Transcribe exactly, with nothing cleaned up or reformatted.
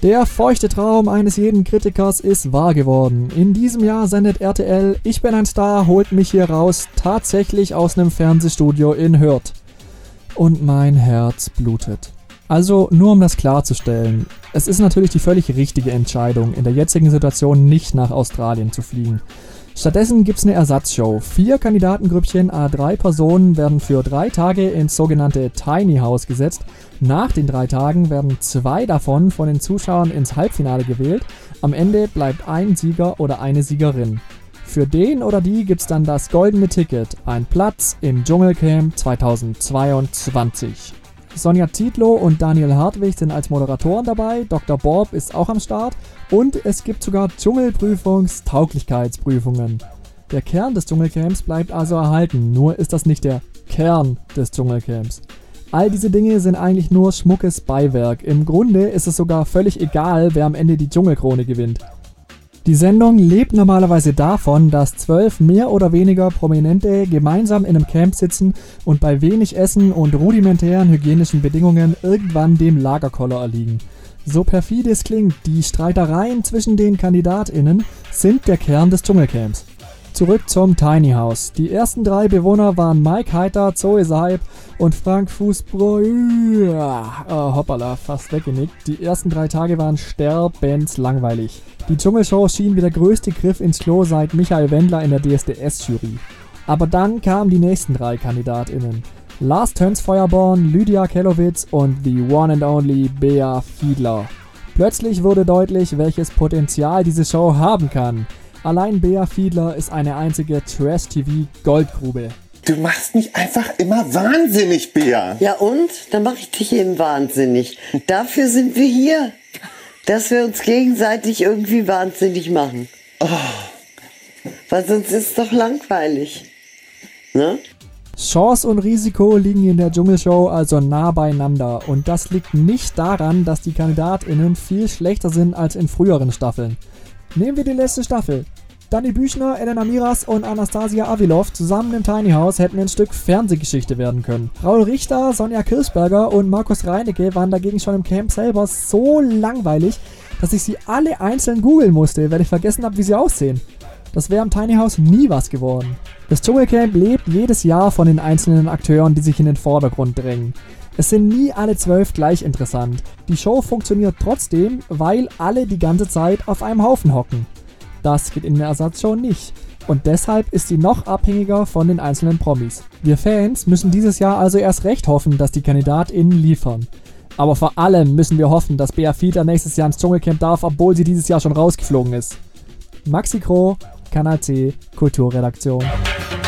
Der feuchte Traum eines jeden Kritikers ist wahr geworden. In diesem Jahr sendet R T L Ich bin ein Star, holt mich hier raus, tatsächlich aus einem Fernsehstudio in Hürth. Und mein Herz blutet. Also nur um das klarzustellen, es ist natürlich die völlig richtige Entscheidung, in der jetzigen Situation nicht nach Australien zu fliegen. Stattdessen gibt's eine Ersatzshow. Vier Kandidatengrüppchen à drei Personen werden für drei Tage ins sogenannte Tiny House gesetzt. Nach den drei Tagen werden zwei davon von den Zuschauern ins Halbfinale gewählt. Am Ende bleibt ein Sieger oder eine Siegerin. Für den oder die gibt's dann das goldene Ticket, ein Platz im Dschungelcamp zweitausendzweiundzwanzig. Sonja Zietlow und Daniel Hartwig sind als Moderatoren dabei, Doktor Bob ist auch am Start und es gibt sogar Dschungelprüfungs-Tauglichkeitsprüfungen. Der Kern des Dschungelcamps bleibt also erhalten, nur ist das nicht der Kern des Dschungelcamps. All diese Dinge sind eigentlich nur schmuckes Beiwerk. Im Grunde ist es sogar völlig egal, wer am Ende die Dschungelkrone gewinnt. Die Sendung lebt normalerweise davon, dass zwölf mehr oder weniger Prominente gemeinsam in einem Camp sitzen und bei wenig Essen und rudimentären hygienischen Bedingungen irgendwann dem Lagerkoller erliegen. So perfide es klingt, die Streitereien zwischen den KandidatInnen sind der Kern des Dschungelcamps. Zurück zum Tiny House. Die ersten drei Bewohner waren Mike Heiter, Zoe Saib und Frank Fußbräu. Oh, hoppala, fast weggenickt. Die ersten drei Tage waren sterbenslangweilig. Die Dschungelshow schien wie der größte Griff ins Klo seit Michael Wendler in der D S D S-Jury. Aber dann kamen die nächsten drei KandidatInnen. Lars Tönsfeuerborn, Lydia Kellowitz und the one and only Bea Fiedler. Plötzlich wurde deutlich, welches Potenzial diese Show haben kann. Allein Bea Fiedler ist eine einzige Trash-T V-Goldgrube. Du machst mich einfach immer wahnsinnig, Bea. Ja und? Dann mache ich dich eben wahnsinnig. Dafür sind wir hier. Dass wir uns gegenseitig irgendwie wahnsinnig machen. Oh. Weil sonst ist es doch langweilig. Ne? Chance und Risiko liegen in der Dschungelshow also nah beieinander. Und das liegt nicht daran, dass die KandidatInnen viel schlechter sind als in früheren Staffeln. Nehmen wir die letzte Staffel. Dani Büchner, Elena Miras und Anastasia Avilov zusammen im Tiny House hätten ein Stück Fernsehgeschichte werden können. Raul Richter, Sonja Kirchberger und Markus Reinecke waren dagegen schon im Camp selber so langweilig, dass ich sie alle einzeln googeln musste, weil ich vergessen habe, wie sie aussehen. Das wäre im Tiny House nie was geworden. Das Dschungelcamp lebt jedes Jahr von den einzelnen Akteuren, die sich in den Vordergrund drängen. Es sind nie alle zwölf gleich interessant. Die Show funktioniert trotzdem, weil alle die ganze Zeit auf einem Haufen hocken. Das geht in der Ersatzshow nicht. Und deshalb ist sie noch abhängiger von den einzelnen Promis. Wir Fans müssen dieses Jahr also erst recht hoffen, dass die KandidatInnen liefern. Aber vor allem müssen wir hoffen, dass Bea Fiedler nächstes Jahr ins Dschungelcamp darf, obwohl sie dieses Jahr schon rausgeflogen ist. Maxi Kroh, Kanal C, Kulturredaktion.